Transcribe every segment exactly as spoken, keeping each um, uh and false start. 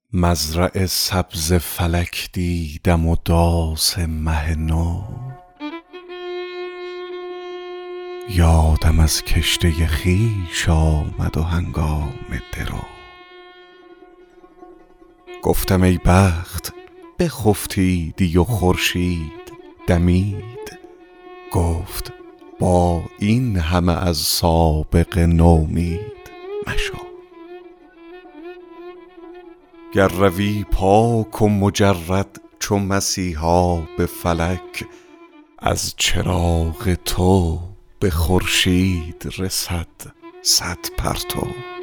مزرع سبز فلک دیدم و داس مه نو، یادم از کشته خویش آمد و هنگام درو. گفتم ای بخت بخفتیدی و خورشید دمید، گفت با این همه از سابقه نومید مشو. گر روی پاک و مجرد چو مسیحا به فلک، از چراغ تو به خورشید رسد صد پرتو.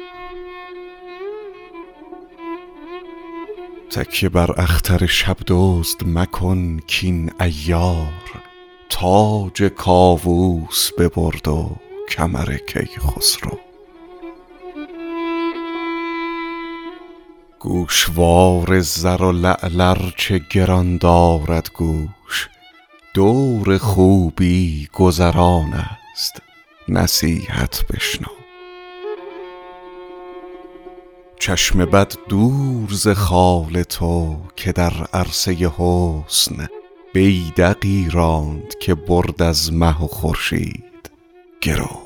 تکیه بر اختر شب دزد مکن کین عیار، تاج کاووس ببرد و کمر کیخسرو. گوشوار زر و لعل ار چه گران دارد گوش، دور خوبی گذران است نصیحت بشنو. چشم بد دور ز خال تو که در عرصه حسن، بیدقی راند که برد از مه و خورشید گرو.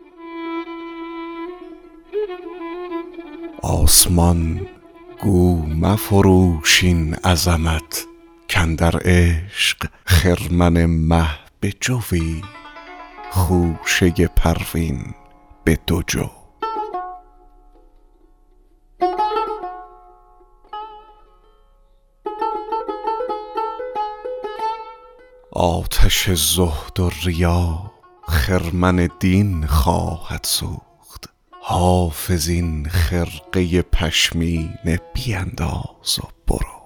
آسمان گو مفروش این عظمت کاندر عشق خرمن مه به جوی، خوشه پروین به دو جو. آتش زهد و ریا خرمن دین خواهد سوخت، حافظ این خرقه پشمینه بینداز و برو.